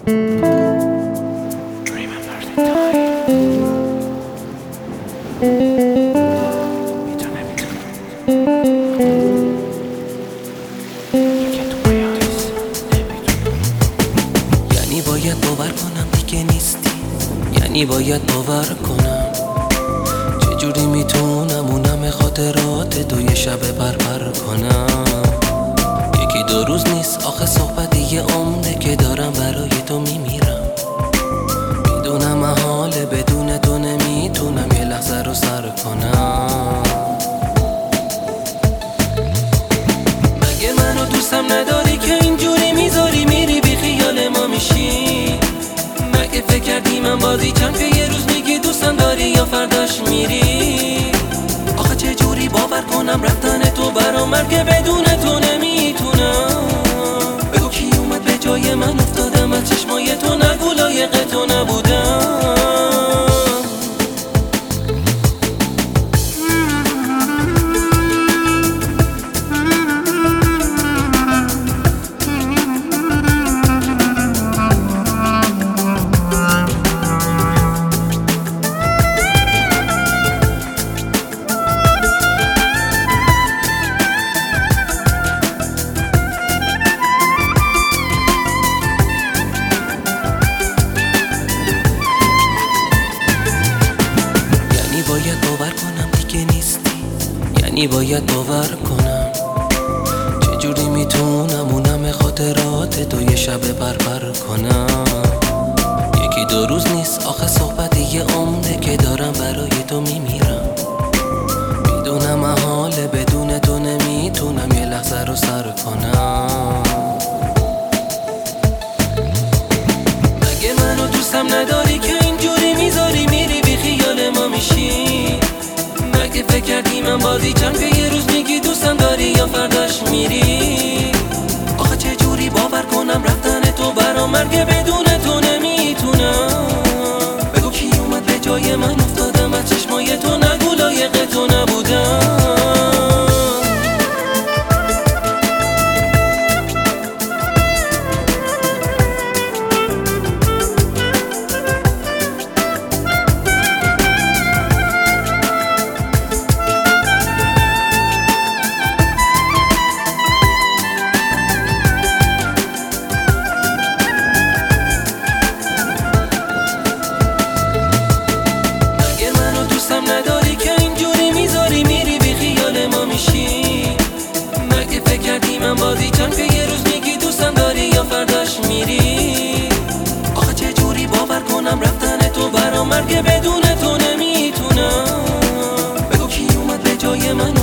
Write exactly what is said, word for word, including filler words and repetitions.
یعنی باید باور کنم دیگه نیستی، یعنی باید باور کنم چجوری میتونم اونم خاطرات دو یه شب بربر کنم. یکی دو روز نیست آخه صحبت یه عمره که دارم برای تو میمیرم. میدونم محاله بدون تو نمیتونم یه لحظه رو سر کنم. مگه منو دوستم نداری که اینجوری میذاری میری بی خیال ما میشی؟ مگه فکر کردی من بازی چند که یه روز میگی دوستم داری یا فرداش میری؟ آخه چه جوری باور کنم رفتن تو برام مرگه بدون تو نمیتونم. بگو کی اومد به جای من افتادم از چشمای تو، نگو لایق تو نبودم. باید باور کنم دیگه نیستی، یعنی باید باور کنم چجوری میتونم اونم خاطرات دو یه شب بربر کنم. یکی دو روز نیست آخه صحبت یه عمره که دارم برای تو میمیرم. میدونم محاله بدون تو نمیتونم یه لحظه رو سر کنم. مگه منو دوستم نداری که اینجوری میذاری میری بی خیال ما میشی؟ مگه فکر کردی من بازی چند که یه روز میگی دوستم داری یا فرداش میری؟ آخه چه جوری باور کنم رفتن تو برام مرگه بدون تو نمیتونم. بگو کی اومد به جای من افتادم از چشمای تو، نگو لایق تو نبودم. نداری که اینجوری میذاری میری بی خیال ما میشی؟ مگه فکر کردی من بازی چند که یه روز میگی دوستم داری یا فرداش میری؟ آخه چه جوری باور کنم رفتن تو برام مرگه بدون تو نمیتونم. بگو کی اومد به جای من